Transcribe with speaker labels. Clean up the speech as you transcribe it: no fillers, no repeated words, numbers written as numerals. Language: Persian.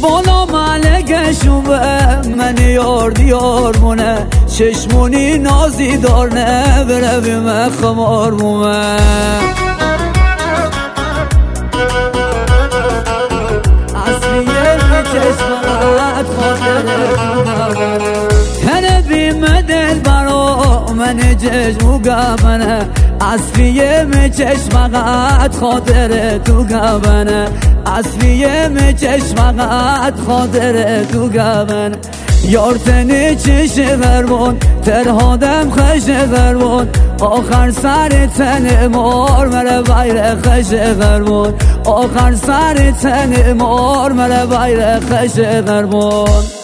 Speaker 1: بالا ملگشومه من یار دیار مونه چشمونی نازی دارنه برویم خمار مومه اصلیه چشمت خاطره تنه بیمه دل برا من چشمو گمنه اصلیه چشمت خاطره تو گمنه اصلیه چشمت خاطره تو گمنه یار تنی چش غربون ترهادم خش غربون آخر سر تن مار مره بایر خش غربون آخر سر تن مار مره بایر خش غربون